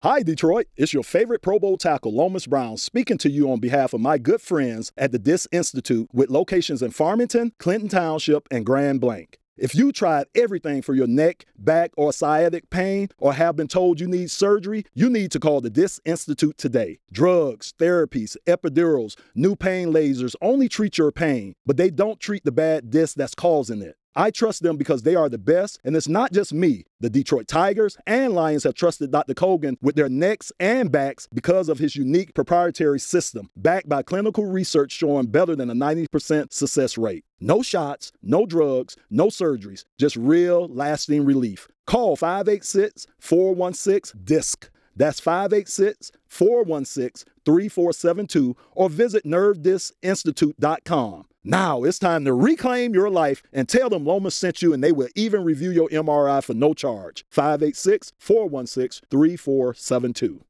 Hi, Detroit. It's your favorite Pro Bowl tackle, Lomas Brown, speaking to you on behalf of my good friends at the Disc Institute with locations in Farmington, Clinton Township, and Grand Blanc. If you tried everything for your neck, back, or sciatic pain, or have been told you need surgery, you need to call the Disc Institute today. Drugs, therapies, epidurals, new pain lasers only treat your pain, but they don't treat the bad disc that's causing it. I trust them because they are the best, and it's not just me. The Detroit Tigers and Lions have trusted Dr. Kogan with their necks and backs because of his unique proprietary system, backed by clinical research showing better than a 90% success rate. No shots, no drugs, no surgeries, just real, lasting relief. Call 586-416-DISC. That's 586-416-3472 or visit nervediscinstitute.com. Now it's time to reclaim your life and tell them Lomas sent you, and they will even review your MRI for no charge. 586-416-3472.